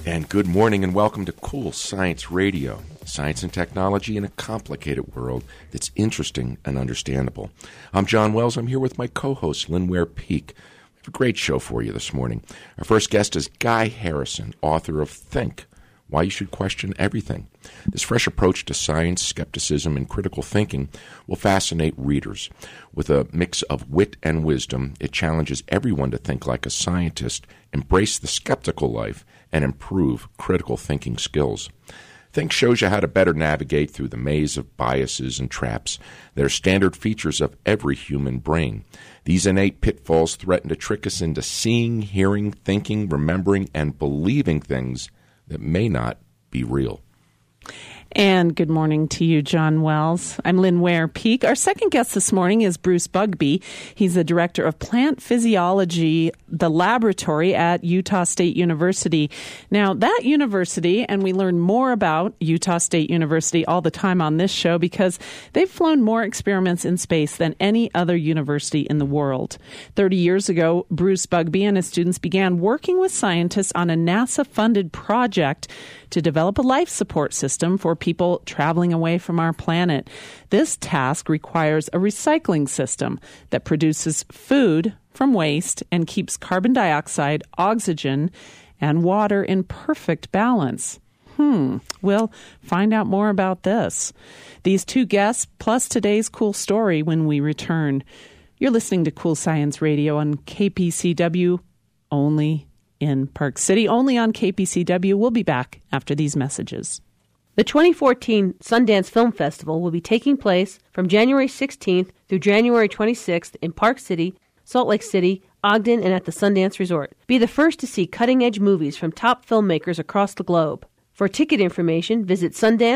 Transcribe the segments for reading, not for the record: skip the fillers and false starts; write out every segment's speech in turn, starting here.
And good morning and welcome to Cool Science Radio. Science and technology in a complicated world that's interesting and understandable. I'm John Wells. I'm here with my co-host, Lynn Ware Peak. We have a great show for you this morning. Our first guest is Guy Harrison, author of Think, Why You Should Question Everything. This fresh approach to science, skepticism, and critical thinking will fascinate readers. With a mix of wit and wisdom, it challenges everyone to think like a scientist, embrace the skeptical life, and improve critical thinking skills. Think shows you how to better navigate through the maze of biases and traps that are standard features of every human brain. These innate pitfalls threaten to trick us into seeing, hearing, thinking, remembering, and believing things that may not be real. And good morning to you, John Wells. I'm Lynn Ware Peak. Our second guest this morning is Bruce Bugbee. He's the director of plant physiology, the laboratory at Utah State University. Now, that university, and we learn more about Utah State University all the time on this show because they've flown more experiments in space than any other university in the world. 30 years ago, Bruce Bugbee and his students began working with scientists on a NASA-funded project to develop a life support system for people traveling away from our planet. This task requires a recycling system that produces food from waste and keeps carbon dioxide, oxygen, and water in perfect balance. We'll find out more about this. These two guests, plus today's cool story when we return. You're listening to Cool Science Radio on KPCW, only in Park City, only on KPCW. We'll be back after these messages. The 2014 Sundance Film Festival will be taking place from January 16th through January 26th in Park City, Salt Lake City, Ogden, and at the Sundance Resort. Be the first to see cutting-edge movies from top filmmakers across the globe. For ticket information, visit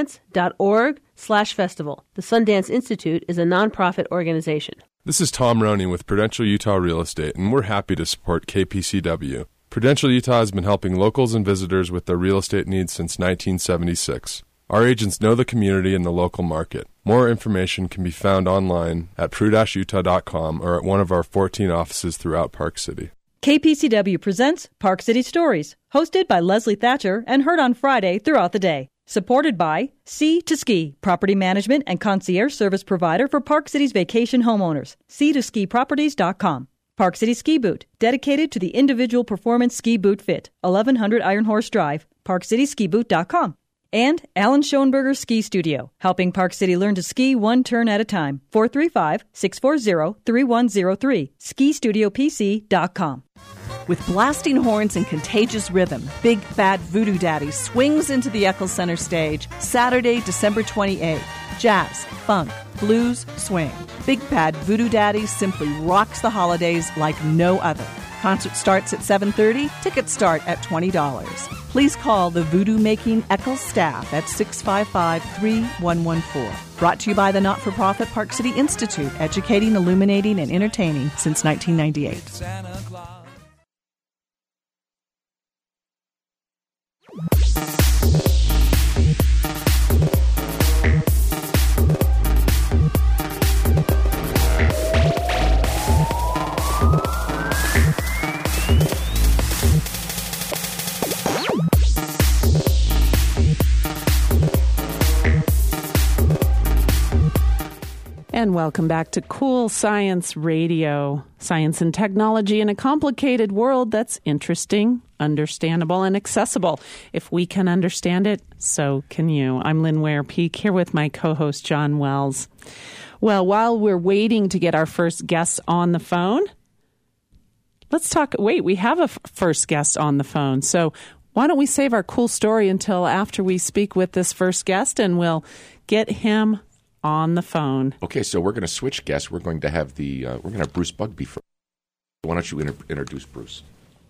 sundance.org/festival. The Sundance Institute is a nonprofit organization. This is Tom Roney with Prudential Utah Real Estate, and we're happy to support KPCW. Prudential Utah has been helping locals and visitors with their real estate needs since 1976. Our agents know the community and the local market. More information can be found online at pru-utah.com or at one of our 14 offices throughout Park City. KPCW presents Park City Stories, hosted by Leslie Thatcher and heard on Friday throughout the day. Supported by Sea2Ski, property management and concierge service provider for Park City's vacation homeowners. Sea2SkiProperties.com. Park City Ski Boot, dedicated to the individual performance ski boot fit. 1100 Iron Horse Drive, ParkCitySkiBoot.com. And Alan Schoenberger Ski Studio, helping Park City learn to ski one turn at a time. 435-640-3103. SkiStudioPC.com. With blasting horns and contagious rhythm, Big Bad Voodoo Daddy swings into the Eccles Center stage Saturday, December 28th. Jazz, funk, blues, swing. Big Bad Voodoo Daddy simply rocks the holidays like no other. Concert starts at 7:30. Tickets start at $20. Please call the Voodoo Making Eccles staff at 655-3114. Brought to you by the not-for-profit Park City Institute, educating, illuminating, and entertaining since 1998. And welcome back to Cool Science Radio. Science and technology in a complicated world that's interesting, understandable, and accessible. If we can understand it, so can you. I'm Lynn Ware Peak, here with my co-host John Wells. Well, while we're waiting to get our first guest on the phone, let's talk. Wait, we have a first guest on the phone. So why don't we save our cool story until after we speak with this first guest, and we'll get him on the phone. Okay, so we're going to switch guests. We're going to have Bruce Bugbee first. Why don't you introduce Bruce?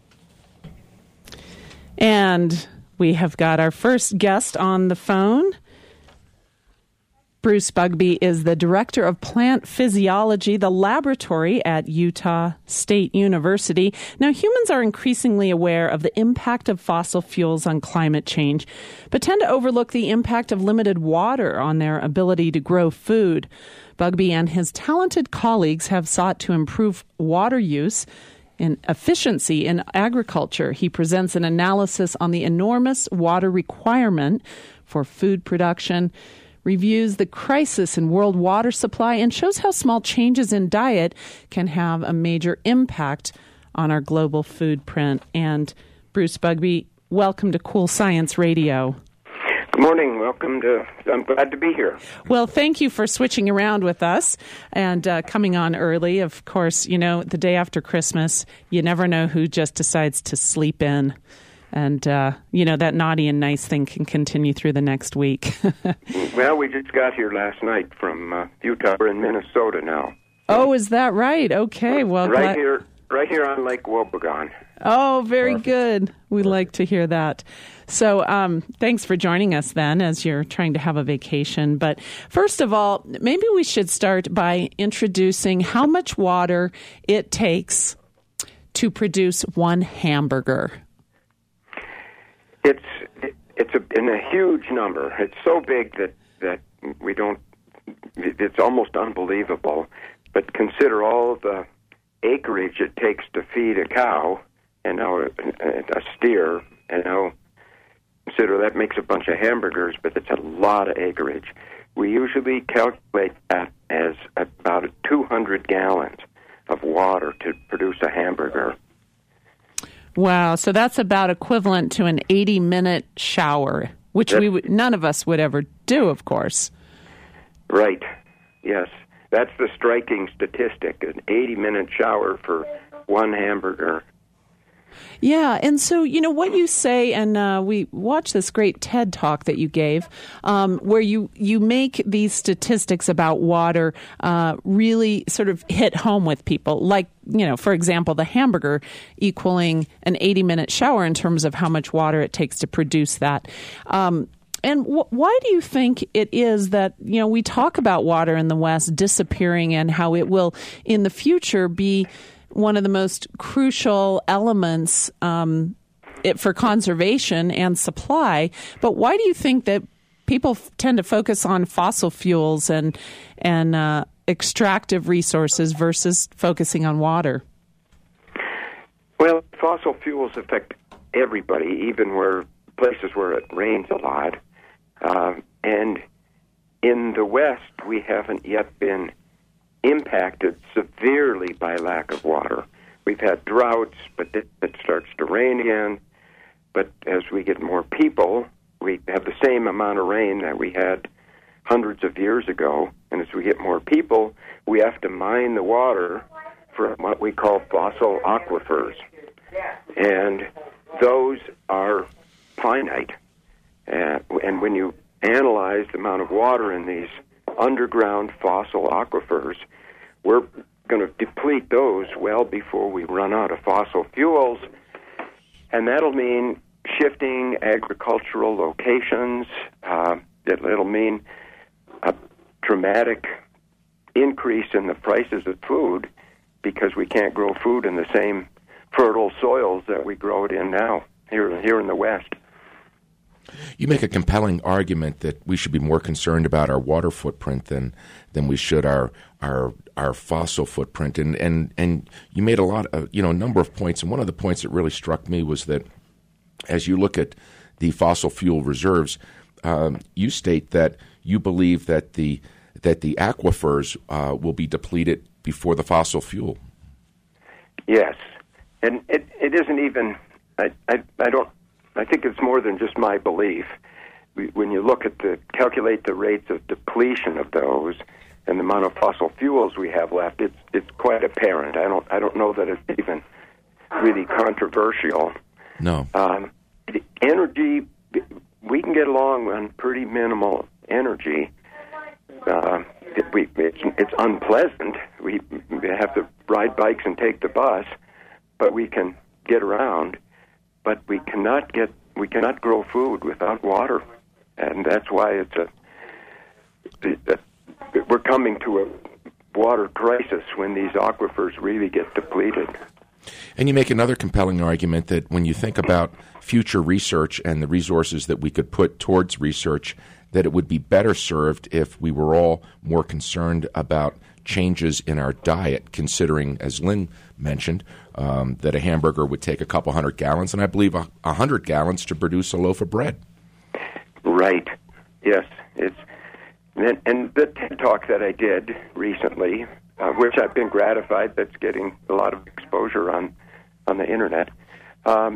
And we have got our first guest on the phone. Bruce Bugbee is the director of plant physiology, the laboratory at Utah State University. Now, humans are increasingly aware of the impact of fossil fuels on climate change, but tend to overlook the impact of limited water on their ability to grow food. Bugbee and his talented colleagues have sought to improve water use in efficiency in agriculture. He presents an analysis on the enormous water requirement for food production, reviews the crisis in world water supply, and shows how small changes in diet can have a major impact on our global food print. And Bruce Bugbee, welcome to Cool Science Radio. Good morning. I'm glad to be here. Well, thank you for switching around with us and coming on early. Of course, the day after Christmas, you never know who just decides to sleep in. And, that naughty and nice thing can continue through the next week. Well, we just got here last night from Utah. We're in Minnesota now. Oh, is that right? Okay. Well, right here on Lake Wobegon. Oh, very good. We like to hear that. So thanks for joining us then as you're trying to have a vacation. But first of all, maybe we should start by introducing how much water it takes to produce one hamburger. It's a huge number. It's so big that we don't. It's almost unbelievable. But consider all the acreage it takes to feed a cow and now a steer, and now consider that makes a bunch of hamburgers, but it's a lot of acreage. We usually calculate that as about 200 gallons of water to produce a hamburger. Wow, so that's about equivalent to an 80-minute shower, which none of us would ever do, of course. Right, yes. That's the striking statistic, an 80-minute shower for one hamburger. Yeah, and so, what you say, and we watched this great TED Talk that you gave, where you make these statistics about water really sort of hit home with people. Like, for example, the hamburger equaling an 80-minute shower in terms of how much water it takes to produce that. And why do you think it is that, we talk about water in the West disappearing and how it will, in the future, be one of the most crucial elements for conservation and supply? But why do you think that people tend to focus on fossil fuels and extractive resources versus focusing on water? Well, fossil fuels affect everybody, even places where it rains a lot. And in the West, we haven't yet been impacted severely by lack of water. We've had droughts, but it starts to rain again. But as we get more people, we have the same amount of rain that we had hundreds of years ago. And as we get more people, we have to mine the water from what we call fossil aquifers. And those are finite. And when you analyze the amount of water in these underground fossil aquifers, we're going to deplete those well before we run out of fossil fuels. And that'll mean shifting agricultural locations. It'll mean a dramatic increase in the prices of food because we can't grow food in the same fertile soils that we grow it in now here in the West. You make a compelling argument that we should be more concerned about our water footprint than we should our fossil footprint, and you made a number of points, and one of the points that really struck me was that as you look at the fossil fuel reserves, you state that you believe that the aquifers will be depleted before the fossil fuel. Yes, and it isn't even. I think it's more than just my belief. When you look at calculate the rates of depletion of those and the amount of fossil fuels we have left, it's quite apparent. I don't know that it's even really controversial. No. Energy, we can get along on pretty minimal energy. It's unpleasant. We have to ride bikes and take the bus, but we can get around. But we cannot grow food without water, and that's why we're coming to a water crisis when these aquifers really get depleted. And you make another compelling argument that when you think about future research and the resources that we could put towards research, that it would be better served if we were all more concerned about changes in our diet, considering, as Lynn mentioned, that a hamburger would take a couple 100 gallons, and I believe 100 gallons to produce a loaf of bread. Right. Yes. And the TED Talk that I did recently, which I've been gratified that's getting a lot of exposure on the Internet, I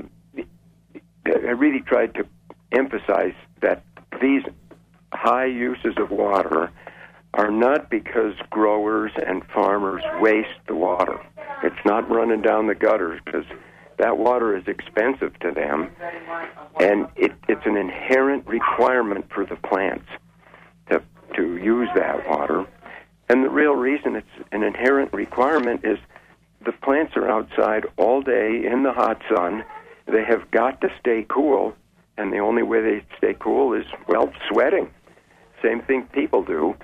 really tried to emphasize that these high uses of water are not because growers and farmers waste the water. It's not running down the gutters because that water is expensive to them, and it's an inherent requirement for the plants to use that water. And the real reason it's an inherent requirement is the plants are outside all day in the hot sun. They have got to stay cool, and the only way they stay cool is, well, sweating. Same thing people do,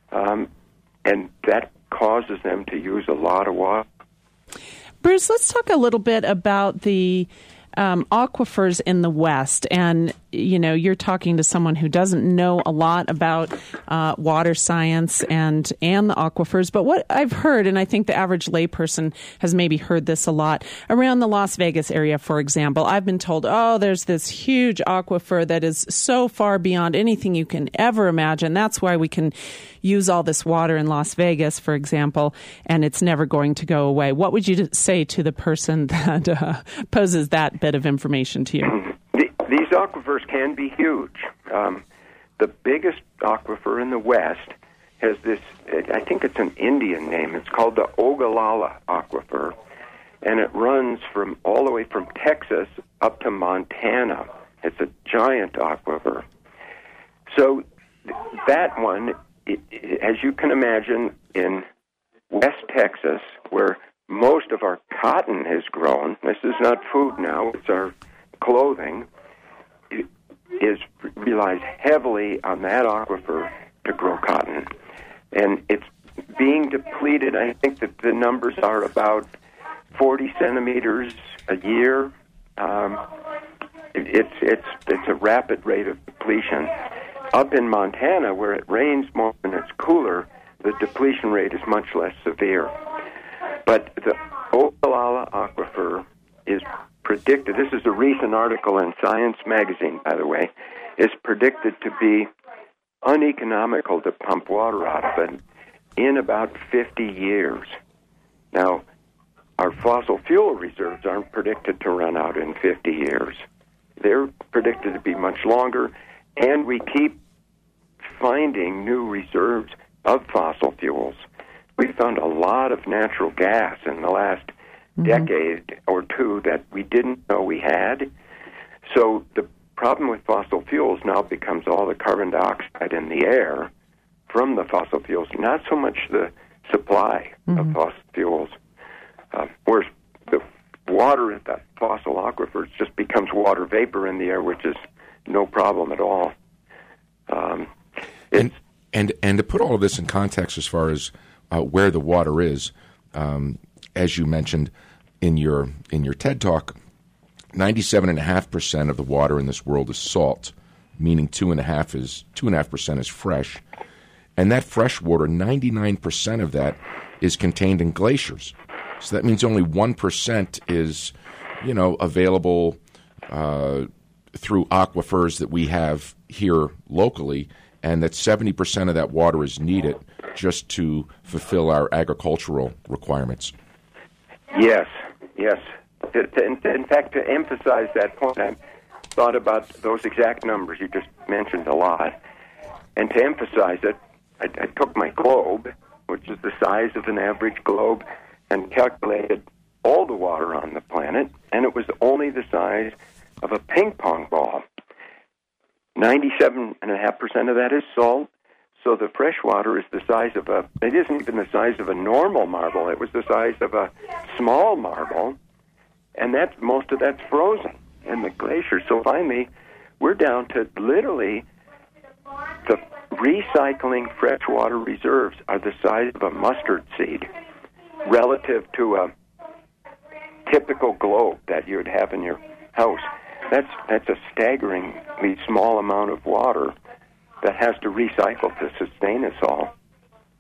and that causes them to use a lot of water. Bruce, let's talk a little bit about the aquifers in the West. And, you know, you're talking to someone who doesn't know a lot about water science and the aquifers. But what I've heard, and I think the average layperson has maybe heard this a lot, around the Las Vegas area, for example, I've been told, there's this huge aquifer that is so far beyond anything you can ever imagine. That's why we can use all this water in Las Vegas, for example, and it's never going to go away. What would you say to the person that poses that bit of information to you? These aquifers can be huge. The biggest aquifer in the West has this, I think it's an Indian name. It's called the Ogallala Aquifer, and it runs all the way from Texas up to Montana. It's a giant aquifer. So that one, as you can imagine, in West Texas, where most of our cotton is grown, this is not food now, it's our clothing, relies heavily on that aquifer to grow cotton. And it's being depleted. I think that the numbers are about 40 centimeters a year. It's a rapid rate of depletion. Up in Montana, where it rains more and it's cooler, the depletion rate is much less severe. But the Ogallala Aquifer is predicted, this is a recent article in Science magazine, by the way, is predicted to be uneconomical to pump water out of it in about 50 years. Now, our fossil fuel reserves aren't predicted to run out in 50 years. They're predicted to be much longer, and we keep finding new reserves of fossil fuels. We found a lot of natural gas in the last decade or two that we didn't know we had. So the problem with fossil fuels now becomes all the carbon dioxide in the air from the fossil fuels, not so much the supply of fossil fuels. Whereas the water in the fossil aquifers just becomes water vapor in the air, which is no problem at all. And to put all of this in context as far as where the water is, as you mentioned in your TED Talk, 97.5% of the water in this world is salt, meaning 2.5% is fresh, and that fresh water, 99% of that is contained in glaciers. So that means only 1% is, available through aquifers that we have here locally, and that 70% of that water is needed just to fulfill our agricultural requirements. Yes. In fact, to emphasize that point, I thought about those exact numbers you just mentioned a lot. And to emphasize it, I took my globe, which is the size of an average globe, and calculated all the water on the planet, and it was only the size of a ping pong ball. 97.5% of that is salt, so the fresh water is the size of it isn't even the size of a normal marble, it was the size of a small marble, and most of that's frozen in the glacier. So finally, we're down to literally the recycling freshwater reserves are the size of a mustard seed relative to a typical globe that you would have in your house. That's a staggeringly small amount of water that has to recycle to sustain us all.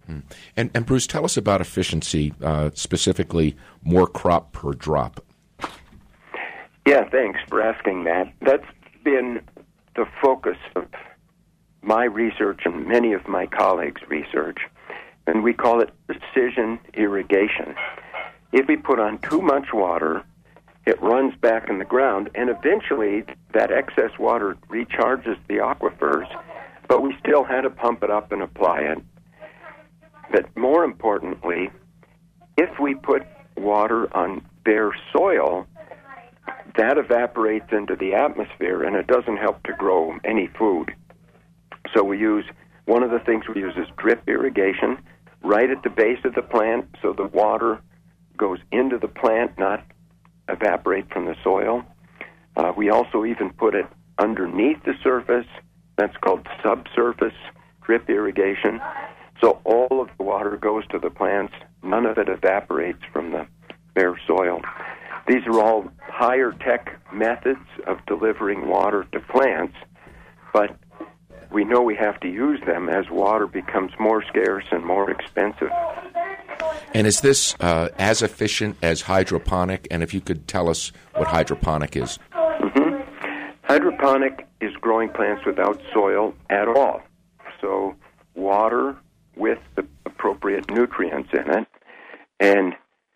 And Bruce, tell us about efficiency, specifically more crop per drop. Yeah, thanks for asking that. That's been the focus of my research and many of my colleagues' research, and we call it precision irrigation. If we put on too much water, it runs back in the ground, and eventually that excess water recharges the aquifers, but we still had to pump it up and apply it. But more importantly, if we put water on bare soil, that evaporates into the atmosphere, and it doesn't help to grow any food. So one of the things we use is drip irrigation right at the base of the plant, so the water goes into the plant, not evaporate from the soil. We also even put it underneath the surface. That's called subsurface drip irrigation. So all of the water goes to the plants. None of it evaporates from the bare soil. These are all higher tech methods of delivering water to plants, but we know we have to use them as water becomes more scarce and more expensive. And is this as efficient as hydroponic? And if you could tell us what hydroponic is. Mm-hmm. Hydroponic is growing plants without soil at all. So water with the appropriate nutrients in it. And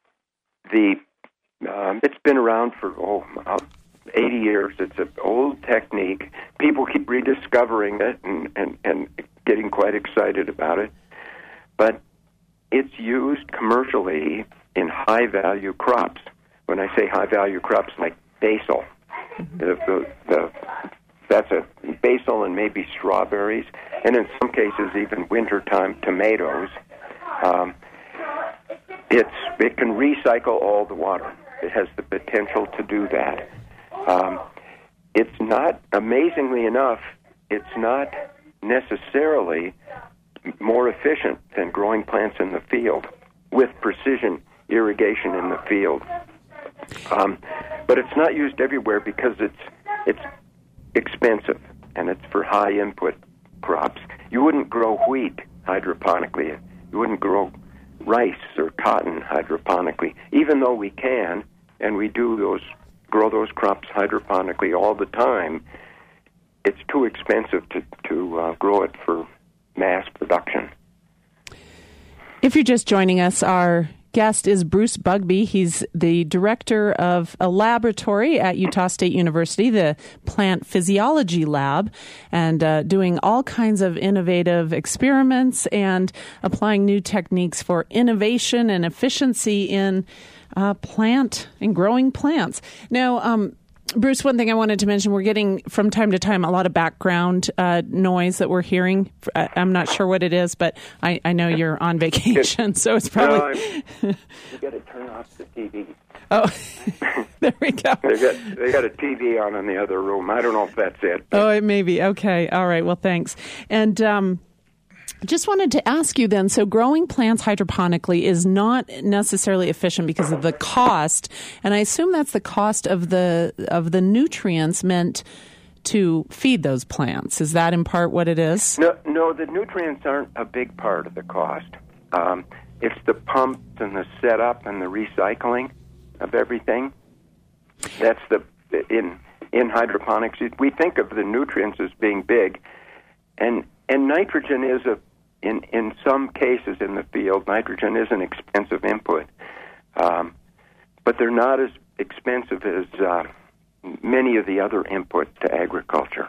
it's been around for about 80 years. It's an old technique. People keep rediscovering it and getting quite excited about it. But it's used commercially in high-value crops. When I say high-value crops, like basil, that's a basil and maybe strawberries, and in some cases even wintertime tomatoes. It can recycle all the water. It has the potential to do that. It's not, amazingly enough, it's not necessarily more efficient than growing plants in the field with precision irrigation in the field. But it's not used everywhere because it's expensive and it's for high input crops. You wouldn't grow wheat hydroponically. You wouldn't grow rice or cotton hydroponically, even though we can, and we grow those crops hydroponically all the time. It's too expensive to grow it for mass production. If you're just joining us, our guest is Bruce Bugbee. He's the director of a laboratory at Utah State University, the Plant Physiology Lab, and doing all kinds of innovative experiments and applying new techniques for innovation and efficiency in growing plants. Now, Bruce, one thing I wanted to mention, we're getting from time to time a lot of background noise that we're hearing. I'm not sure what it is, but I know you're on vacation, so it's probably... You got to turn off the TV. Oh, there we go. They got a TV on in the other room. I don't know if that's it. Oh, it may be. Okay. All right. Well, thanks. And just wanted to ask you then, so growing plants hydroponically is not necessarily efficient because of the cost, and I assume that's the cost of the nutrients meant to feed those plants. Is that in part what it is? No, the nutrients aren't a big part of the cost. It's the pumps and the setup and the recycling of everything. That's in hydroponics. We think of the nutrients as being big, and nitrogen is in some cases in the field, nitrogen is an expensive input, but they're not as expensive as many of the other inputs to agriculture.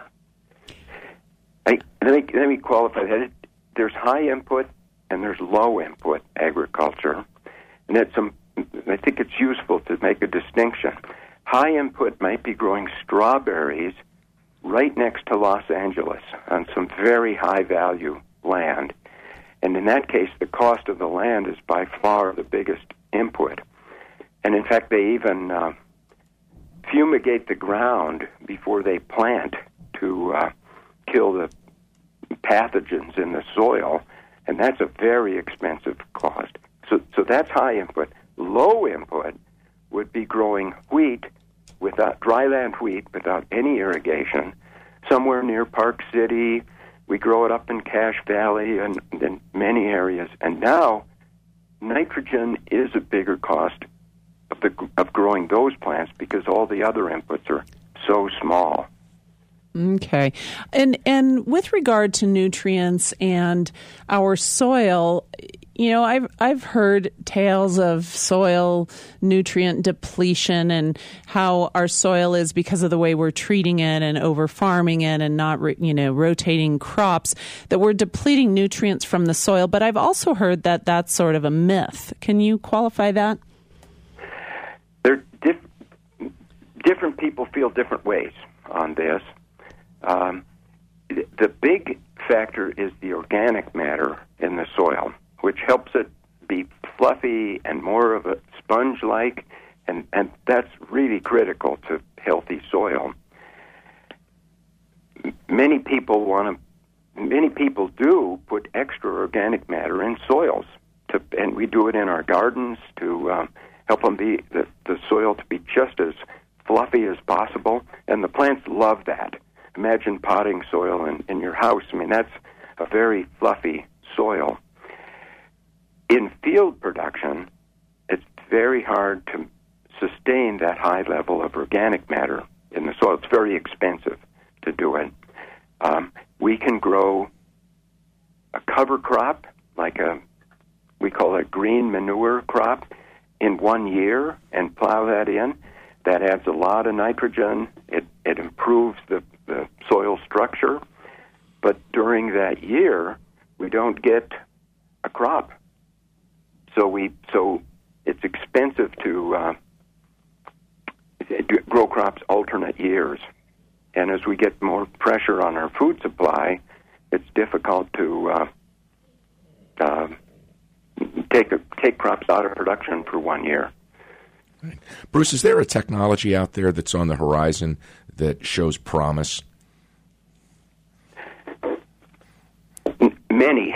Let me qualify that. There's high input and there's low input agriculture, and I think it's useful to make a distinction. High input might be growing strawberries right next to Los Angeles on some very high-value land. And in that case, the cost of the land is by far the biggest input. And in fact, they even fumigate the ground before they plant to kill the pathogens in the soil, and that's a very expensive cost. So that's high input. Low input would be growing wheat dryland wheat without any irrigation, somewhere near Park City, We grow it up in Cache Valley and in many areas. And now, nitrogen is a bigger cost of growing those plants because all the other inputs are so small. Okay. And with regard to nutrients and our soil, you know, I've heard tales of soil nutrient depletion and how our soil is, because of the way we're treating it and over farming it and not, rotating crops, that we're depleting nutrients from the soil. But I've also heard that that's sort of a myth. Can you qualify that? Different people feel different ways on this. The big factor is the organic matter in the soil, which helps it be fluffy and more of a sponge-like, and that's really critical to healthy soil. Many people do put extra organic matter in soils, and we do it in our gardens to help them be the soil to be just as fluffy as possible, and the plants love that. Imagine potting soil in your house. I mean, that's a very fluffy soil. In field production, it's very hard to sustain that high level of organic matter in the soil. It's very expensive to do it. We can grow a cover crop, we call it green manure crop, in 1 year and plow that in. That adds a lot of nitrogen. It improves the soil structure. But during that year, we don't get a crop. So it's expensive to grow crops alternate years. And as we get more pressure on our food supply, it's difficult to take crops out of production for 1 year. Right. Bruce, is there a technology out there that's on the horizon that shows promise? Many.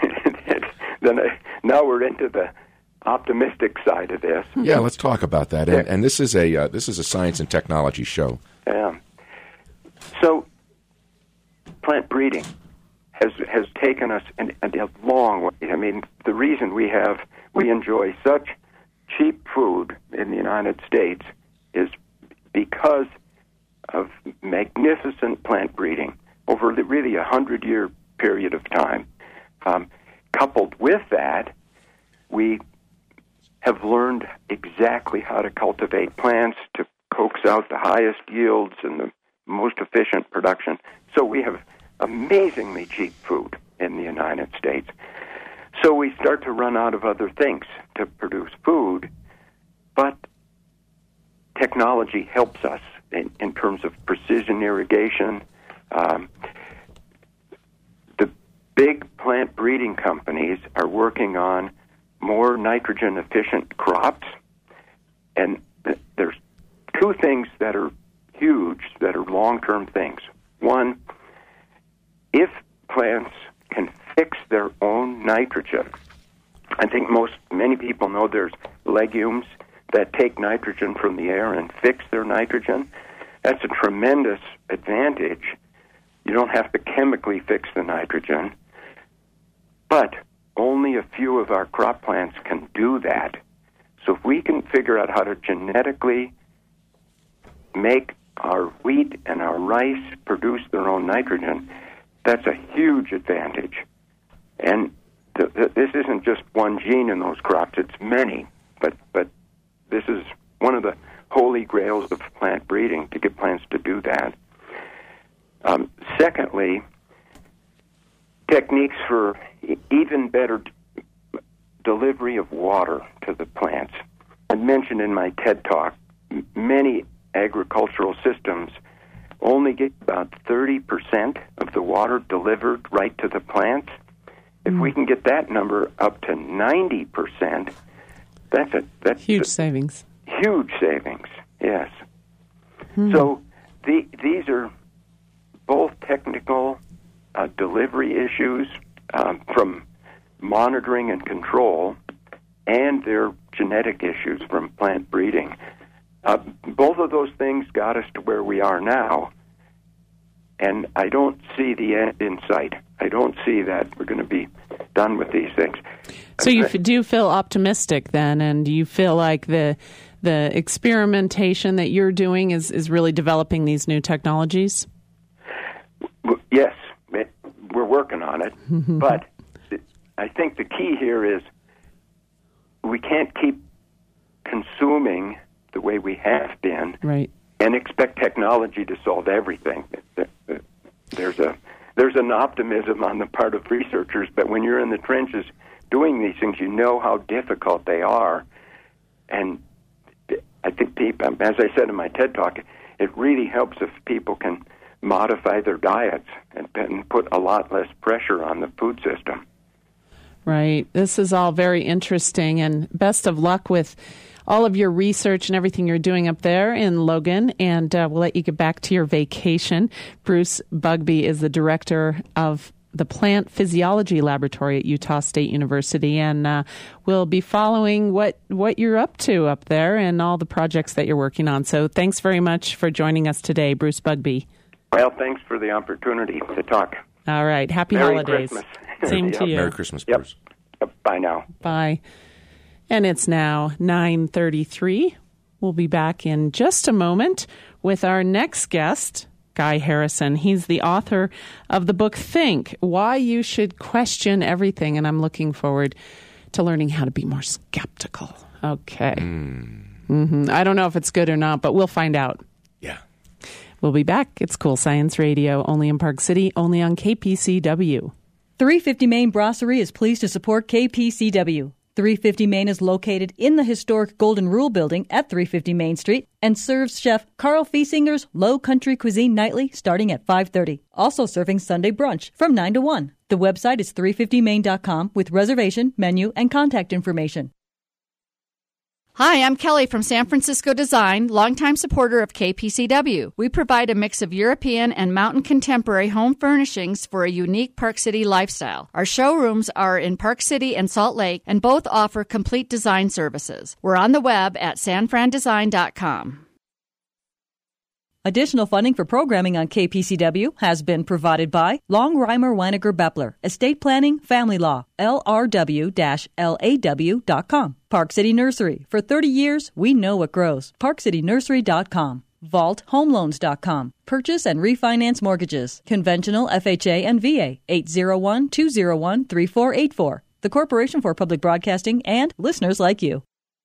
Now we're into the optimistic side of this. Yeah, let's talk about that. And this is a science and technology show. Yeah. So, plant breeding has taken us a long way. I mean, the reason we enjoy such cheap food in the United States is because of magnificent plant breeding over really 100-year period of time. Coupled with that, we have learned exactly how to cultivate plants to coax out the highest yields and the most efficient production. So we have amazingly cheap food in the United States. So we start to run out of other things to produce food, but technology helps us in terms of precision irrigation. The big plant breeding companies are working on more nitrogen-efficient crops, and there's two things that are huge, that are long-term things. One, if plants can fix their own nitrogen, I think many people know there's legumes that take nitrogen from the air and fix their nitrogen. That's a tremendous advantage. You don't have to chemically fix the nitrogen, but only a few of our crop plants can do that. So if we can figure out how to genetically make our wheat and our rice produce their own nitrogen, that's a huge advantage. And this isn't just one gene in those crops, it's many. But this is one of the holy grails of plant breeding, to get plants to do that. Secondly, techniques for even better delivery of water to the plants. I mentioned in my TED Talk, many agricultural systems only get about 30% of the water delivered right to the plants. If we can get that number up to 90%, that's huge savings. Huge savings, yes. So these are both technical delivery issues from monitoring and control, and they're genetic issues from plant breeding. Both of those things got us to where we are now. and I don't see the end in sight. I don't see that we're going to be done with these things. So you do feel optimistic then, and you feel like the experimentation that you're doing is really developing these new technologies? Yes, we're working on it, but I think the key here is we can't keep consuming the way we have been, right, and expect technology to solve everything. There's an optimism on the part of researchers, but when you're in the trenches doing these things, you know how difficult they are. And I think people, as I said in my TED Talk, it really helps if people can modify their diets and put a lot less pressure on the food system. Right. This is all very interesting, and best of luck with all of your research and everything you're doing up there in Logan, and we'll let you get back to your vacation. Bruce Bugbee is the director of the Plant Physiology Laboratory at Utah State University, and we'll be following what you're up to up there and all the projects that you're working on. So thanks very much for joining us today, Bruce Bugbee. Well, thanks for the opportunity to talk. All right. Happy Merry holidays. Christmas. Same to you. Merry Christmas, Bruce. Yep. Bye now. Bye. And it's now 9:33. We'll be back in just a moment with our next guest, Guy Harrison. He's the author of the book Think, Why You Should Question Everything. And I'm looking forward to learning how to be more skeptical. Okay. I don't know if it's good or not, but we'll find out. Yeah. We'll be back. It's Cool Science Radio, only in Park City, only on KPCW. 350 Main Brasserie is pleased to support KPCW. 350 Main is located in the historic Golden Rule Building at 350 Main Street and serves Chef Carl Fiesinger's Low Country Cuisine nightly starting at 5:30. Also serving Sunday brunch from 9 to 1. The website is 350main.com with reservation, menu, and contact information. Hi, I'm Kelly from San Francisco Design, longtime supporter of KPCW. We provide a mix of European and mountain contemporary home furnishings for a unique Park City lifestyle. Our showrooms are in Park City and Salt Lake, and both offer complete design services. We're on the web at sanfrandesign.com. Additional funding for programming on KPCW has been provided by Longheimer Weiniger Beppler, Estate Planning, Family Law, LRW-LAW.com. Park City Nursery. For 30 years, we know what grows. ParkCityNursery.com. VaultHomeLoans.com. Purchase and refinance mortgages. Conventional FHA and VA. 801-201-3484. The Corporation for Public Broadcasting and listeners like you.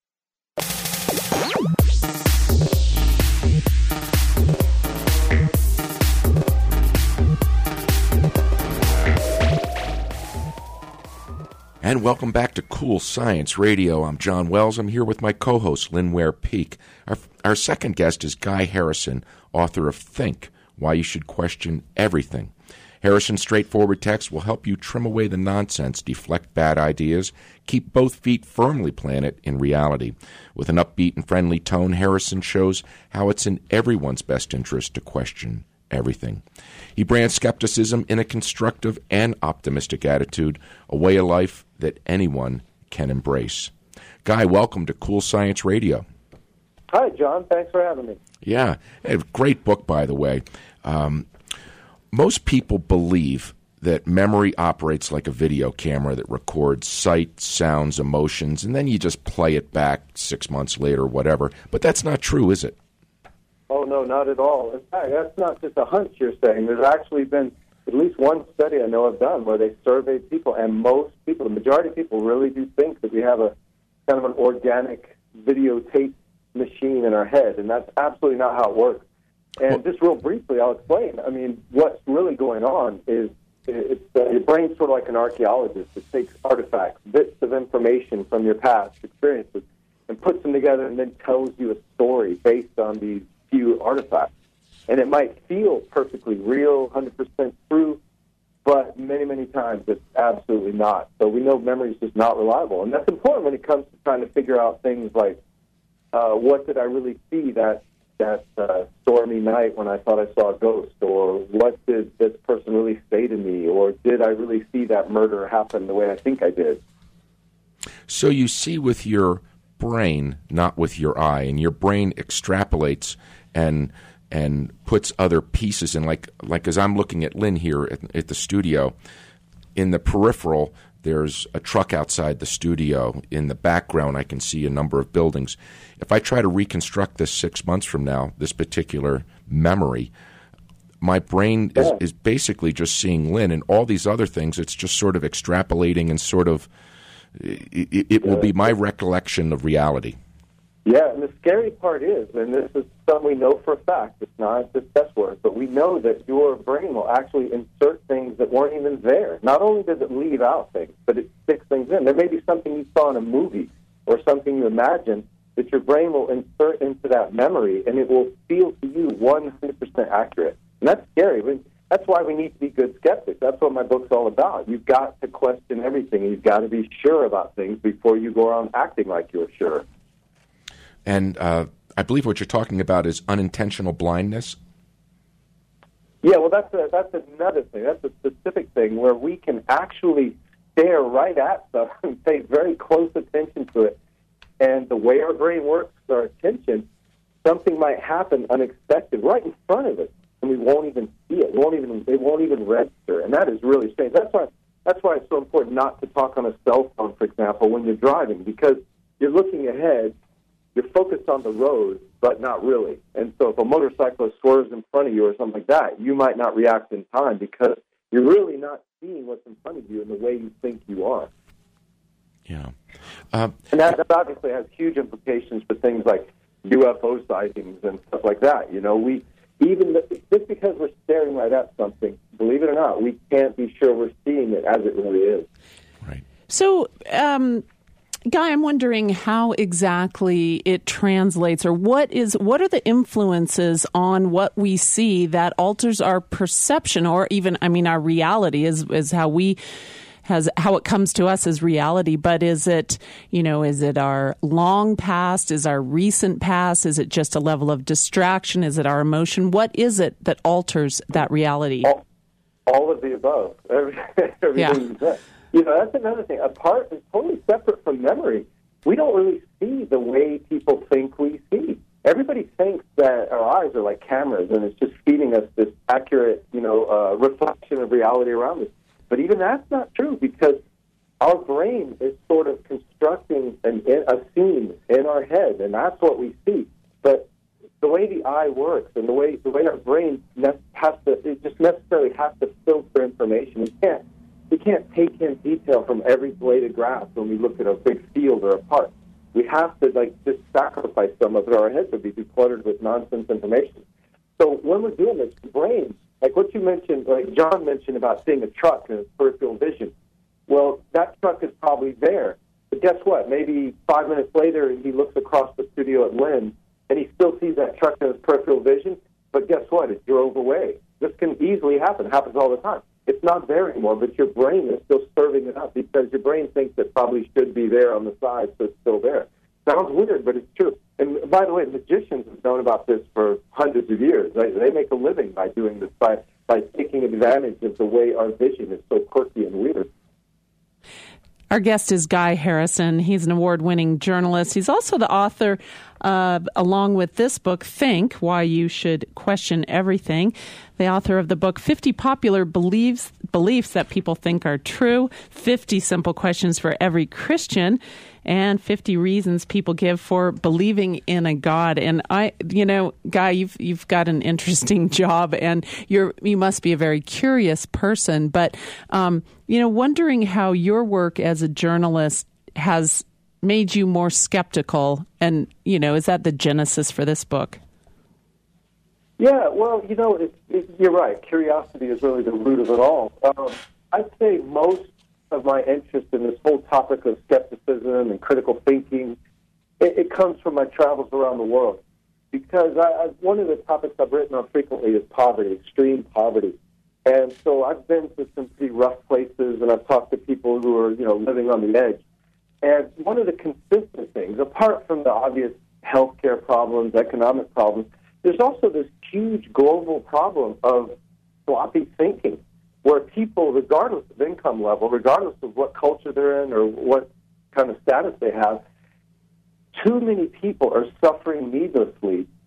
And welcome back to Cool Science Radio. I'm John Wells. I'm here with my co-host, Lynn Ware Peak. Our second guest is Guy Harrison, author of Think, Why You Should Question Everything. Harrison's straightforward text will help you trim away the nonsense, deflect bad ideas, keep both feet firmly planted in reality. With an upbeat and friendly tone, Harrison shows how it's in everyone's best interest to question everything. He brands skepticism in a constructive and optimistic attitude, a way of life that anyone can embrace. Guy, welcome to Cool Science Radio. Hi, John. Thanks for having me. Yeah, a great book, by the way. Most people believe that memory operates like a video camera that records sight, sounds, emotions, and then you just play it back 6 months later or whatever. But that's not true, is it? Oh, no, not at all. In fact, that's not just a hunch you're saying. There's actually been at least one study I know of done where they surveyed people, and most people, the majority of people, really do think that we have a kind of an organic videotape machine in our head, and that's absolutely not how it works. And just real briefly, I'll explain. I mean, what's really going on is your brain's sort of like an archaeologist. It takes artifacts, bits of information from your past experiences, and puts them together and then tells you a story based on these few artifacts. And it might feel perfectly real, 100% true, but many, many times it's absolutely not. So we know memory is just not reliable. And that's important when it comes to trying to figure out things like, what did I really see that stormy night when I thought I saw a ghost? Or what did this person really say to me? Or did I really see that murder happen the way I think I did? So you see with your brain, not with your eye, and your brain extrapolates and and puts other pieces in, like as I'm looking at Lynn here at the studio, in the peripheral, there's a truck outside the studio. In the background, I can see a number of buildings. If I try to reconstruct this 6 months from now, this particular memory, my brain is basically just seeing Lynn, and all these other things, it's just sort of extrapolating and sort of, it will be my recollection of reality. Yeah, and the scary part is, and this is something we know for a fact, it's not just guesswork, but we know that your brain will actually insert things that weren't even there. Not only does it leave out things, but it sticks things in. There may be something you saw in a movie or something you imagine that your brain will insert into that memory, and it will feel to you 100% accurate. And that's scary. That's why we need to be good skeptics. That's what my book's all about. You've got to question everything, and you've got to be sure about things before you go around acting like you're sure. And I believe what you're talking about is unintentional blindness. Yeah, well, that's another thing. That's a specific thing where we can actually stare right at stuff and pay very close attention to it. And the way our brain works, our attention, something might happen unexpected right in front of us, and we won't even see it. It won't even register, and that is really strange. That's why it's so important not to talk on a cell phone, for example, when you're driving, because you're looking ahead. You're focused on the road, but not really. And so if a motorcyclist swerves in front of you or something like that, you might not react in time because you're really not seeing what's in front of you in the way you think you are. Yeah. And that obviously has huge implications for things like UFO sightings and stuff like that. You know, just because we're staring right at something, believe it or not, we can't be sure we're seeing it as it really is. Right. So, Guy, I'm wondering how exactly it translates, or what are the influences on what we see that alters our perception, or even, our reality is how it comes to us as reality. But is it our long past? Is our recent past? Is it just a level of distraction? Is it our emotion? What is it that alters that reality? All of the above. Everything you said. That's another thing. A part is totally separate from memory. We don't really see the way people think we see. Everybody thinks that our eyes are like cameras, and it's just feeding us this accurate, reflection of reality around us. But even that's not true, because our brain is sort of constructing a scene in our head, and that's what we see. But the way the eye works and the way our brain just necessarily has to filter information. We can't take in detail from every blade of grass when we look at a big field or a park. We have to just sacrifice some of it, or our heads would be too cluttered with nonsense information. So when we're doing this, the brain, like what you mentioned, like John mentioned about seeing a truck in his peripheral vision. Well, that truck is probably there. But guess what? Maybe 5 minutes later, he looks across the studio at Lynn, and he still sees that truck in his peripheral vision. But guess what? It drove away. This can easily happen. It happens all the time. It's not there anymore, but your brain is still serving it up because your brain thinks it probably should be there on the side, so it's still there. Sounds weird, but it's true. And by the way, magicians have known about this for hundreds of years. They make a living by doing this, by taking advantage of the way our vision is so quirky and weird. Our guest is Guy Harrison. He's an award-winning journalist. He's also the author, along with this book, Think, Why You Should Question Everything. The author of the book, 50 Popular Beliefs That People Think Are True, 50 Simple Questions for Every Christian, and 50 Reasons People Give for Believing in a God. And Guy, you've got an interesting job, and you must be a very curious person. But wondering how your work as a journalist has made you more skeptical, and is that the genesis for this book? Yeah, well, you're right. Curiosity is really the root of it all. I'd say most of my interest in this whole topic of skepticism and critical thinking, it comes from my travels around the world. Because one of the topics I've written on frequently is poverty, extreme poverty. And so I've been to some pretty rough places, and I've talked to people who are, living on the edge. And one of the consistent things, apart from the obvious healthcare problems, economic problems, there's also this huge global problem of sloppy thinking, where people, regardless of income level, regardless of what culture they're in or what kind of status they have, too many people are suffering needlessly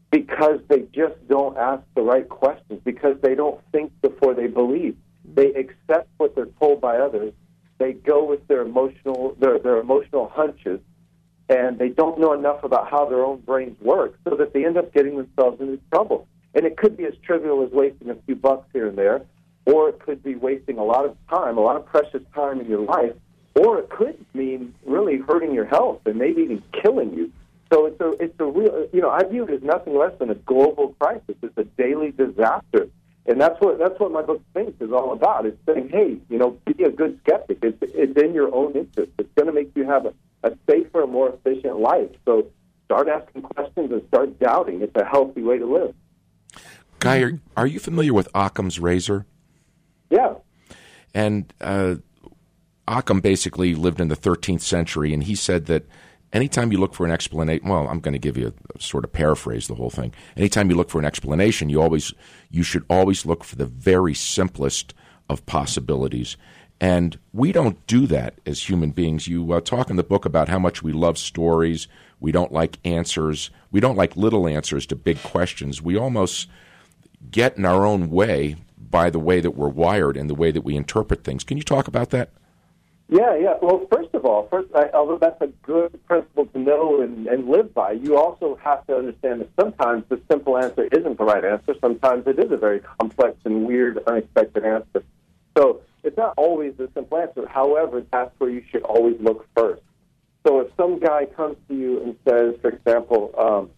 because they just don't ask the right questions, because they don't think before they believe. They accept what they're told by others. They go with their emotional hunches, and they don't know enough about how their own brains work, so that they end up getting themselves into trouble. And it could be as trivial as wasting a few bucks here and there, or it could be wasting a lot of time, a lot of precious time in your life, or it could mean really hurting your health and maybe even killing you. So it's a real, I view it as nothing less than a global crisis. It's a daily disaster. And that's what my book Think is all about. It's saying, hey, be a good skeptic. It's in your own interest. It's going to make you have a safer, more efficient life. So start asking questions and start doubting. It's a healthy way to live. Guy, are you familiar with Occam's razor? Yeah. And Occam basically lived in the 13th century, and he said that anytime you look for an explanation, well, I'm going to give you a sort of paraphrase the whole thing. Anytime you look for an explanation, you should always look for the very simplest of possibilities. And we don't do that as human beings. You talk in the book about how much we love stories. We don't like answers. We don't like little answers to big questions. We almost get in our own way by the way that we're wired and the way that we interpret things. Can you talk about that? Yeah. Well, first of all, although that's a good principle to know and live by, you also have to understand that sometimes the simple answer isn't the right answer. Sometimes it is a very complex and weird, unexpected answer. So it's not always the simple answer. However, that's where you should always look first. So if some guy comes to you and says, for example,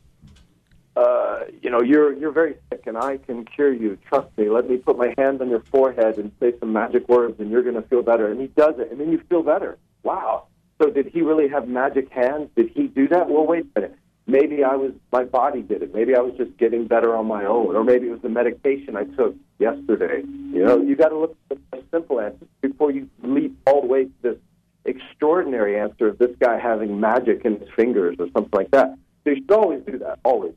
you're very sick and I can cure you. Trust me. Let me put my hand on your forehead and say some magic words and you're going to feel better. And he does it, and then you feel better. Wow. So did he really have magic hands? Did he do that? Well, wait a minute. Maybe my body did it. Maybe I was just getting better on my own. Or maybe it was the medication I took yesterday. You got to look at the simple answers before you leap all the way to this extraordinary answer of this guy having magic in his fingers or something like that. So you should always do that, always.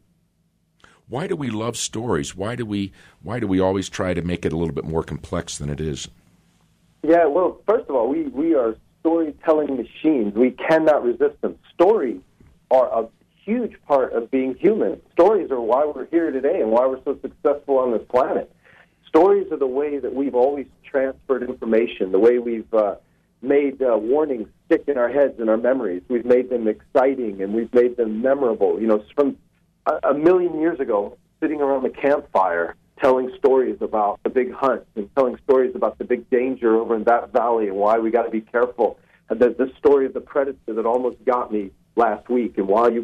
Why do we love stories? Why do we always try to make it a little bit more complex than it is? Yeah, well, first of all, we are storytelling machines. We cannot resist them. Stories are a huge part of being human. Stories are why we're here today and why we're so successful on this planet. Stories are the way that we've always transferred information, the way we've made warnings stick in our heads and our memories. We've made them exciting and we've made them memorable. From a million years ago, sitting around the campfire, telling stories about the big hunt and telling stories about the big danger over in that valley and why we got to be careful. And the story of the predator that almost got me last week and why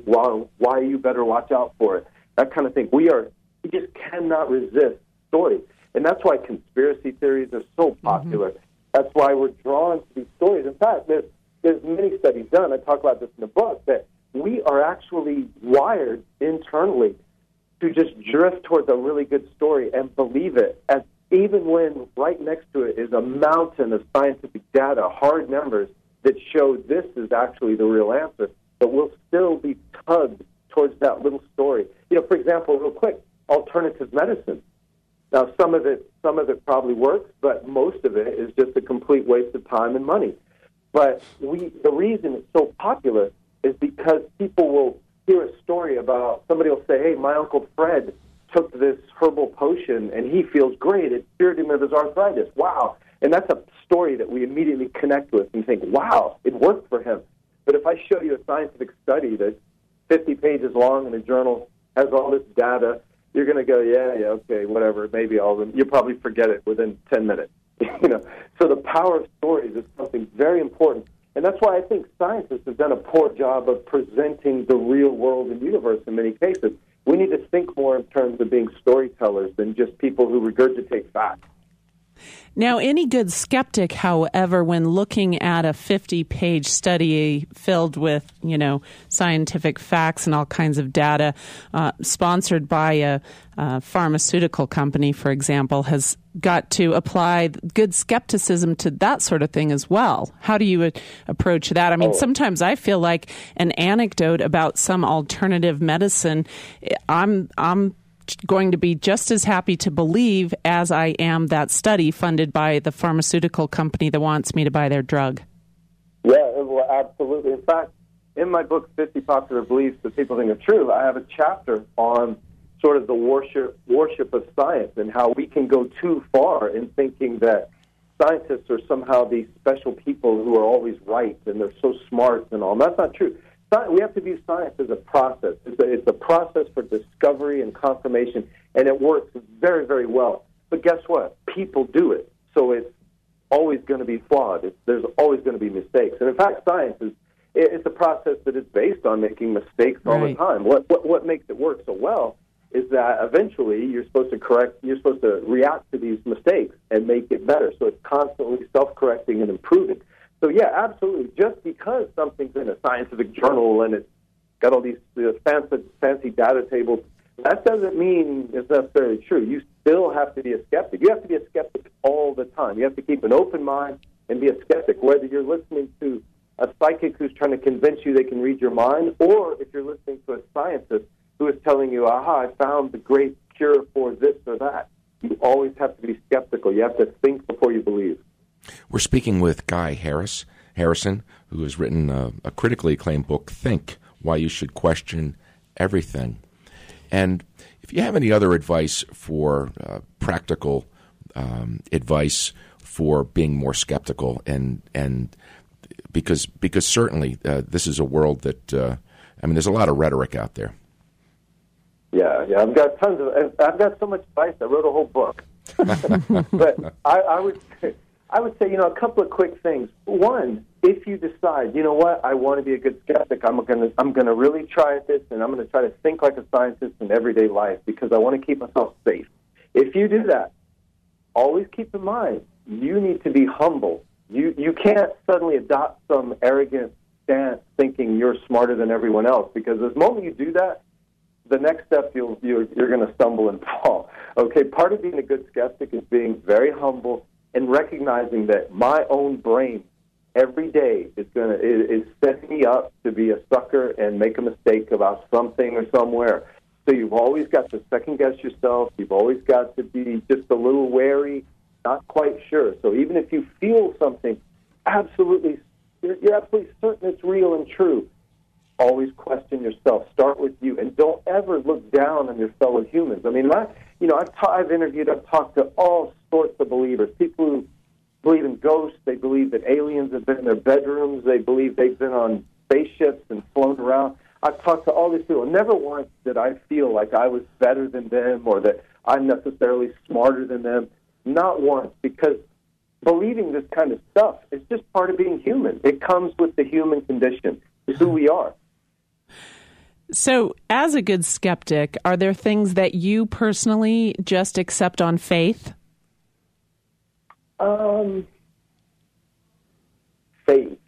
you better watch out for it. That kind of thing. We just cannot resist stories, and that's why conspiracy theories are so popular. Mm-hmm. That's why we're drawn to these stories. In fact, there's many studies done. I talk about this in the book that we are actually wired internally to just drift towards a really good story and believe it, as even when right next to it is a mountain of scientific data, hard numbers that show this is actually the real answer, but we'll still be tugged towards that little story. For example, real quick, alternative medicine. Now, some of it probably works, but most of it is just a complete waste of time and money. But the reason it's so popular is because people will hear a story about, somebody will say, hey, my Uncle Fred took this herbal potion and he feels great. It cured him of his arthritis. Wow. And that's a story that we immediately connect with and think, wow, it worked for him. But if I show you a scientific study that's 50 pages long in a journal, has all this data, you're going to go, yeah, okay, whatever, maybe you'll probably forget it within 10 minutes. So the power of stories is something very important. And that's why I think scientists have done a poor job of presenting the real world and universe in many cases. We need to think more in terms of being storytellers than just people who regurgitate facts. Now, any good skeptic, however, when looking at a 50-page study filled with, scientific facts and all kinds of data, sponsored by a pharmaceutical company, for example, has got to apply good skepticism to that sort of thing as well. How do you approach that? I mean, sometimes I feel like an anecdote about some alternative medicine, I'm going to be just as happy to believe as I am that study funded by the pharmaceutical company that wants me to buy their drug. Yeah, well, absolutely. In fact, in my book, 50 Popular Beliefs That People Think Are True, I have a chapter on sort of the worship of science and how we can go too far in thinking that scientists are somehow these special people who are always right and they're so smart and all. And that's not true. We have to view science as a process. It's a process for discovery and confirmation, and it works very, very well. But guess what? People do it, so it's always going to be flawed. There's always going to be mistakes. And in fact, science it's a process that is based on making mistakes all the time. What makes it work so well is that eventually you're supposed to react to these mistakes and make it better. So it's constantly self-correcting and improving. So yeah, absolutely. Just because something's in a scientific journal and it's got all these fancy data tables, that doesn't mean it's necessarily true. You still have to be a skeptic. You have to be a skeptic all the time. You have to keep an open mind and be a skeptic, whether you're listening to a psychic who's trying to convince you they can read your mind, or if you're listening to a scientist who is telling you, aha, I found the great cure for this or that. You always have to be skeptical. You have to think before you believe. We're speaking with Guy Harrison, who has written a critically acclaimed book, Think, Why You Should Question Everything. And if you have any other advice for practical advice for being more skeptical, and because certainly this is a world that, there's a lot of rhetoric out there. Yeah, I've got so much advice. I wrote a whole book. But I would say, a couple of quick things. One, if you decide, you know what, I want to be a good skeptic, I'm gonna really try at this, and I'm going to try to think like a scientist in everyday life because I want to keep myself safe. If you do that, always keep in mind, you need to be humble. You can't suddenly adopt some arrogant stance thinking you're smarter than everyone else, because the moment you do that, the next step you're going to stumble and fall. Okay, part of being a good skeptic is being very humble and recognizing that my own brain every day is setting me up to be a sucker and make a mistake about something or somewhere. So you've always got to second guess yourself. You've always got to be just a little wary, not quite sure. So even if you feel something, you're absolutely certain it's real and true, always question yourself. Start with you, and don't ever look down on your fellow humans. I've talked to all sorts of believers. People who believe in ghosts. They believe that aliens have been in their bedrooms. They believe they've been on spaceships and flown around. I've talked to all these people. Never once did I feel like I was better than them or that I'm necessarily smarter than them. Not once, because believing this kind of stuff is just part of being human. It comes with the human condition. It's who we are. So, as a good skeptic, are there things that you personally just accept on faith? Faith.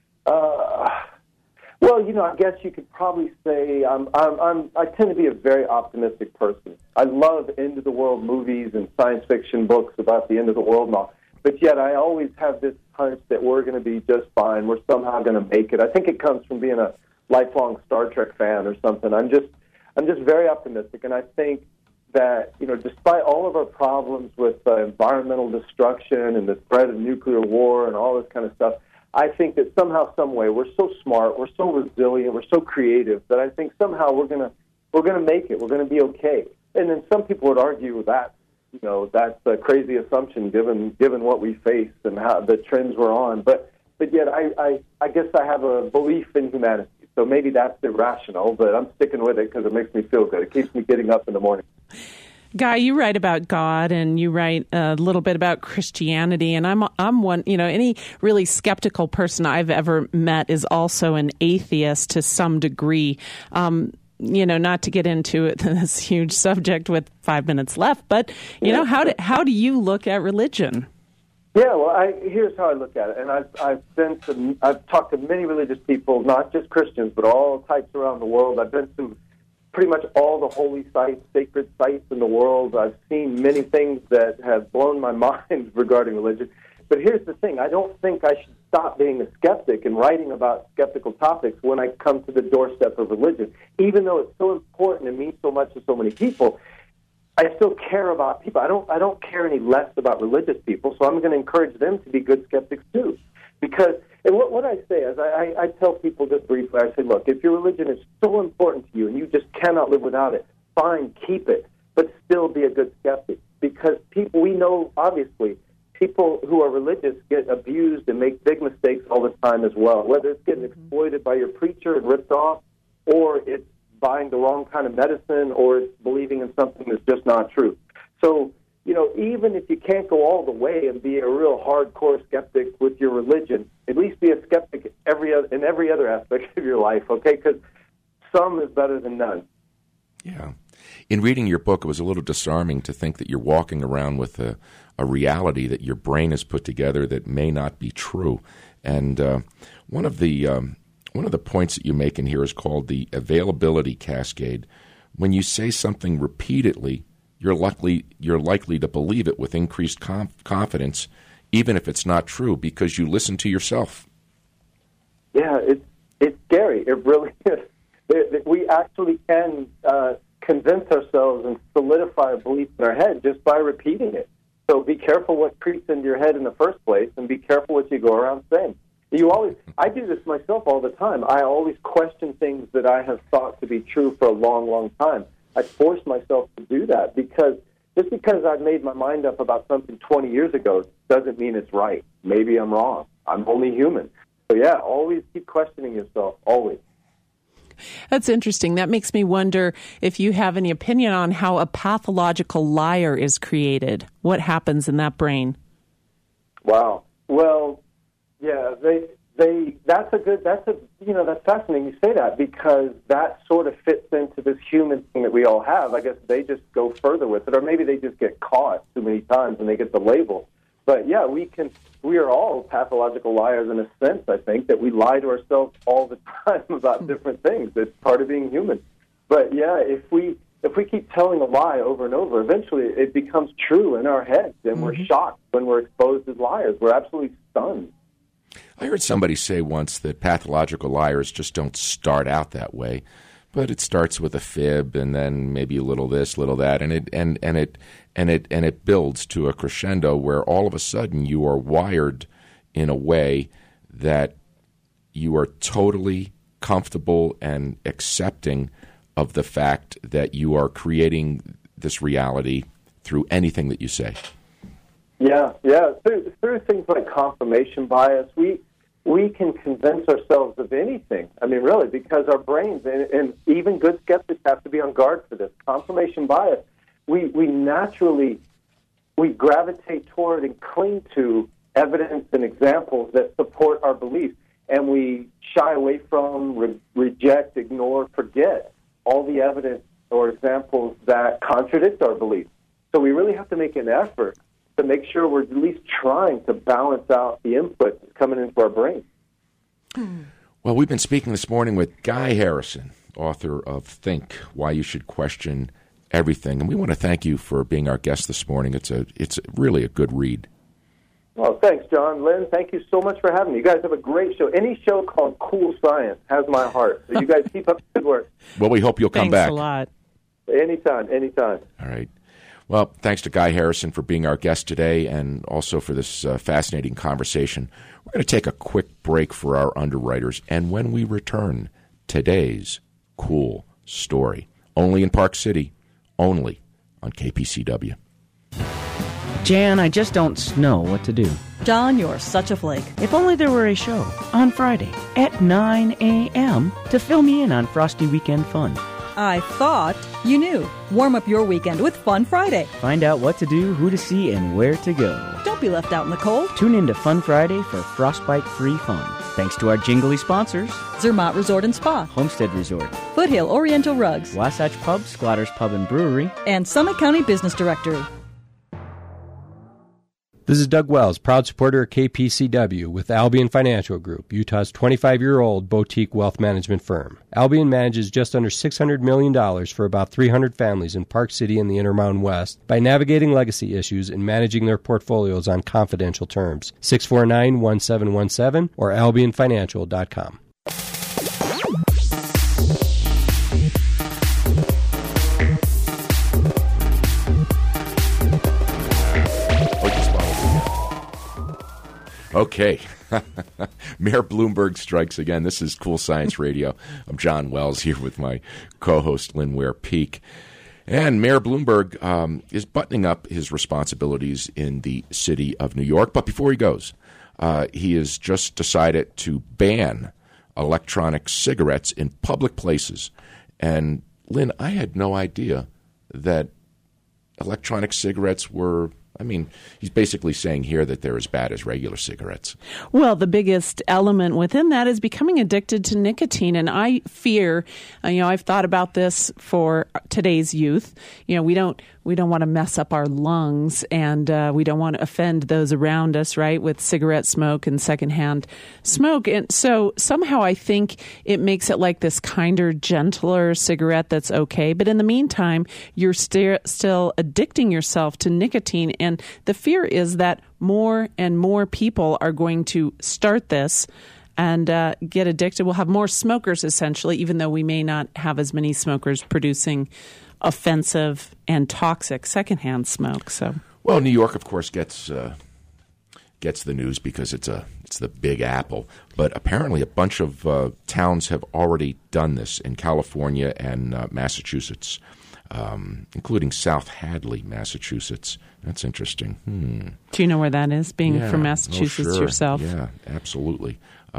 Well, I guess you could probably say I tend to be a very optimistic person. I love end of the world movies and science fiction books about the end of the world and all. But yet, I always have this hunch that we're going to be just fine. We're somehow going to make it. I think it comes from being a lifelong Star Trek fan or something. I'm just very optimistic, and I think that despite all of our problems with environmental destruction and the threat of nuclear war and all this kind of stuff, I think that somehow, some way, we're so smart, we're so resilient, we're so creative that I think somehow we're gonna make it. We're gonna be okay. And then some people would argue that that's a crazy assumption given what we face and how the trends we're on. But yet I guess I have a belief in humanity. So maybe that's irrational, but I'm sticking with it because it makes me feel good. It keeps me getting up in the morning. Guy, you write about God and you write a little bit about Christianity, and I'm one, any really skeptical person I've ever met is also an atheist to some degree. Not to get into this huge subject with 5 minutes left, but how do you look at religion? Yeah, well, here's how I look at it, and I've talked to many religious people, not just Christians, but all types around the world. I've been to pretty much all the holy sites, sacred sites in the world. I've seen many things that have blown my mind regarding religion. But here's the thing: I don't think I should stop being a skeptic and writing about skeptical topics when I come to the doorstep of religion, even though it's so important and means so much to so many people. I still care about people. I don't care any less about religious people, so I'm going to encourage them to be good skeptics too. Because, and what I say is, I tell people just briefly, I say, look, if your religion is so important to you and you just cannot live without it, fine, keep it. but still be a good skeptic. Because we know, obviously, people who are religious get abused and make big mistakes all the time as well, whether it's getting exploited by your preacher and ripped off, or it's buying the wrong kind of medicine, or it's believing in something that's just not true. So, even if you can't go all the way and be a real hardcore skeptic with your religion, at least be a skeptic in every other aspect of your life, okay? Because some is better than none. Yeah. In reading your book, it was a little disarming to think that you're walking around with a reality that your brain has put together that may not be true. And one of the points that you make in here is called the availability cascade. When you say something repeatedly, you're likely to believe it with increased confidence, even if it's not true, because you listen to yourself. Yeah, it's scary. It really is. We actually can convince ourselves and solidify a belief in our head just by repeating it. So be careful what creeps into your head in the first place, and be careful what you go around saying. I do this myself all the time. I always question things that I have thought to be true for a long, long time. I force myself to do that because I've made my mind up about something 20 years ago doesn't mean it's right. Maybe I'm wrong. I'm only human. So yeah, always keep questioning yourself, always. That's interesting. That makes me wonder if you have any opinion on how a pathological liar is created. What happens in that brain? Wow. Well, yeah, that's fascinating you say that, because that sort of fits into this human thing that we all have. I guess they just go further with it, or maybe they just get caught too many times and they get the label. But yeah, we are all pathological liars in a sense, I think, that we lie to ourselves all the time about different things. It's part of being human. But yeah, if we keep telling a lie over and over, eventually it becomes true in our heads, and we're shocked when we're exposed as liars. We're absolutely stunned. I heard somebody say once that pathological liars just don't start out that way, but it starts with a fib and then maybe a little this, little that, and it builds to a crescendo where all of a sudden you are wired in a way that you are totally comfortable and accepting of the fact that you are creating this reality through anything that you say. Yeah. Through things like confirmation bias, we can convince ourselves of anything. I mean, really, because our brains, and even good skeptics have to be on guard for this. Confirmation bias, we naturally gravitate toward and cling to evidence and examples that support our beliefs, and we shy away from, reject, ignore, forget all the evidence or examples that contradict our beliefs. So we really have to make an effort to make sure we're at least trying to balance out the input that's coming into our brain. Well, we've been speaking this morning with Guy Harrison, author of Think, Why You Should Question Everything. And we want to thank you for being our guest this morning. It's really a good read. Well, thanks, John. Lynn, thank you so much for having me. You guys have a great show. Any show called Cool Science has my heart. So you guys keep up the good work. Well, we hope you'll come back. Thanks a lot. Anytime. All right. Well, thanks to Guy Harrison for being our guest today, and also for this fascinating conversation. We're going to take a quick break for our underwriters, and when we return, today's cool story. Only in Park City, only on KPCW. Jan, I just don't know what to do. John, you're such a flake. If only there were a show on Friday at 9 a.m. to fill me in on Frosty Weekend fun. I thought you knew. Warm up your weekend with Fun Friday. Find out what to do, who to see, and where to go. Don't be left out in the cold. Tune in to Fun Friday for frostbite-free fun. Thanks to our jingly sponsors: Zermatt Resort and Spa, Homestead Resort, Foothill Oriental Rugs, Wasatch Pub, Squatters Pub and Brewery, and Summit County Business Directory. This is Doug Wells, proud supporter of KPCW with Albion Financial Group, Utah's 25-year-old boutique wealth management firm. Albion manages just under $600 million for about 300 families in Park City and the Intermountain West by navigating legacy issues and managing their portfolios on confidential terms. 649-1717 or albionfinancial.com. Okay. Mayor Bloomberg strikes again. This is Cool Science Radio. I'm John Wells here with my co-host Lynn Ware Peak. And Mayor Bloomberg is buttoning up his responsibilities in the city of New York. But before he goes, he has just decided to ban electronic cigarettes in public places. And, Lynn, I had no idea that electronic cigarettes were... I mean, he's basically saying here that they're as bad as regular cigarettes. Well, the biggest element within that is becoming addicted to nicotine. And I fear, I've thought about this for today's youth. We don't want to mess up our lungs, and we don't want to offend those around us, right, with cigarette smoke and secondhand smoke. And so somehow I think it makes it like this kinder, gentler cigarette that's okay. But in the meantime, you're still addicting yourself to nicotine. And the fear is that more and more people are going to start this and get addicted. We'll have more smokers, essentially, even though we may not have as many smokers producing offensive and toxic secondhand smoke. So, well, New York, of course, gets the news because it's the Big Apple. But apparently, a bunch of towns have already done this in California and Massachusetts, including South Hadley, Massachusetts. That's interesting. Do you know where that is? Being from Massachusetts yourself, yeah, absolutely.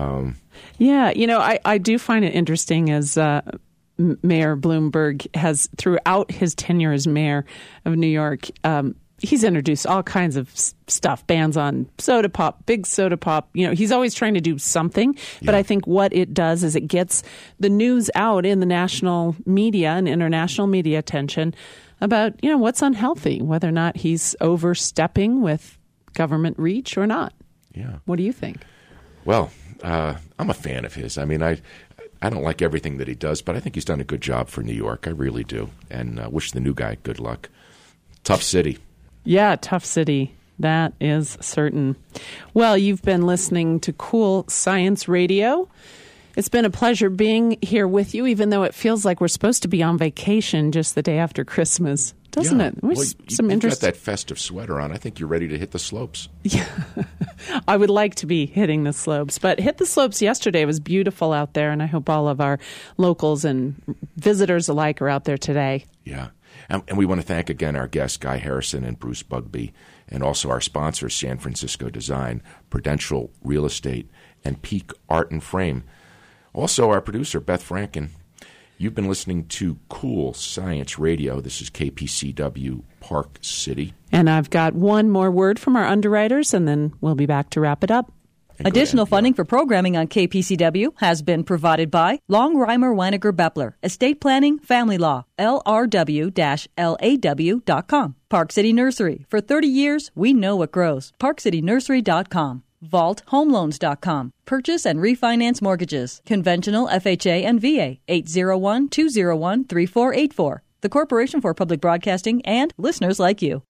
I do find it interesting as Mayor Bloomberg has, throughout his tenure as mayor of New York, he's introduced all kinds of stuff, bans on soda pop, big soda pop. He's always trying to do something. But I think what it does is it gets the news out in the national media and international media attention about, what's unhealthy, whether or not he's overstepping with government reach or not. Yeah. What do you think? Well, I'm a fan of his. I mean, I don't like everything that he does, but I think he's done a good job for New York. I really do. And wish the new guy good luck. Tough city. Yeah, tough city. That is certain. Well, you've been listening to Cool Science Radio. It's been a pleasure being here with you, even though it feels like we're supposed to be on vacation just the day after Christmas, doesn't it? Well, you've got that festive sweater on. I think you're ready to hit the slopes. Yeah, I would like to be hitting the slopes, but hit the slopes yesterday. It was beautiful out there, and I hope all of our locals and visitors alike are out there today. Yeah, and we want to thank again our guests, Guy Harrison and Bruce Bugbee, and also our sponsors, San Francisco Design, Prudential Real Estate, and Peak Art and Frame. Also, our producer, Beth Franken. You've been listening to Cool Science Radio. This is KPCW Park City. And I've got one more word from our underwriters, and then we'll be back to wrap it up. Additional funding for programming on KPCW has been provided by Longheimer Weiniger Beppler, Estate Planning, Family Law, LRW-LAW.com. Park City Nursery. For 30 years, we know what grows. ParkCityNursery.com. VaultHomeLoans.com. Purchase and refinance mortgages. Conventional FHA and VA. 801-201-3484. The Corporation for Public Broadcasting and listeners like you.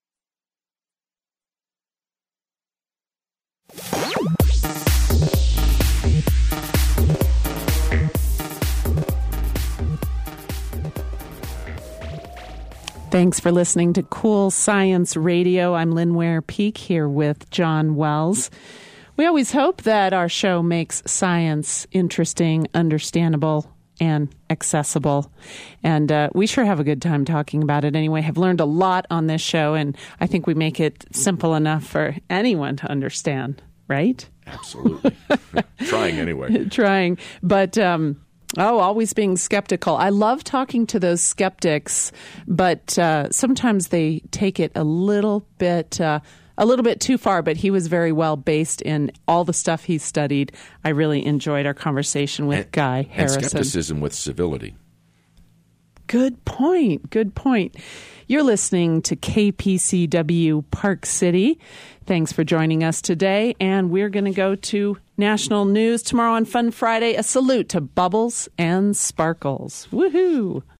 Thanks for listening to Cool Science Radio. I'm Lynn Ware-Peak here with John Wells. We always hope that our show makes science interesting, understandable, and accessible. And we sure have a good time talking about it anyway. Have learned a lot on this show, and I think we make it simple enough for anyone to understand, right? Absolutely. Trying anyway. Trying. But... always being skeptical. I love talking to those skeptics, but sometimes they take it a little bit too far. But he was very well based in all the stuff he studied. I really enjoyed our conversation with Guy Harrison. And skepticism with civility. Good point. Good point. You're listening to KPCW Park City. Thanks for joining us today. And we're going to go to national news tomorrow on Fun Friday. A salute to Bubbles and Sparkles. Woohoo!